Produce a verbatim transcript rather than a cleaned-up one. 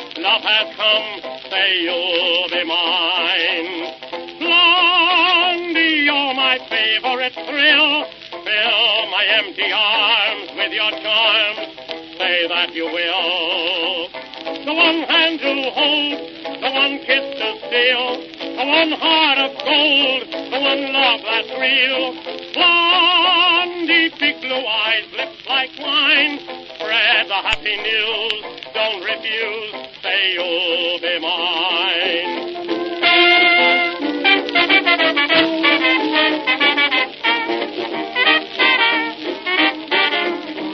love has come, say you'll be mine. Blondie, you're my favorite thrill. Fill my empty arms with your charms. Say that you will. The one hand to hold, the one kiss to steal, the one heart of gold, the one love that's real. Blondie, big blue eyes, lips like wine. Spread the happy news, don't refuse, say you'll be mine.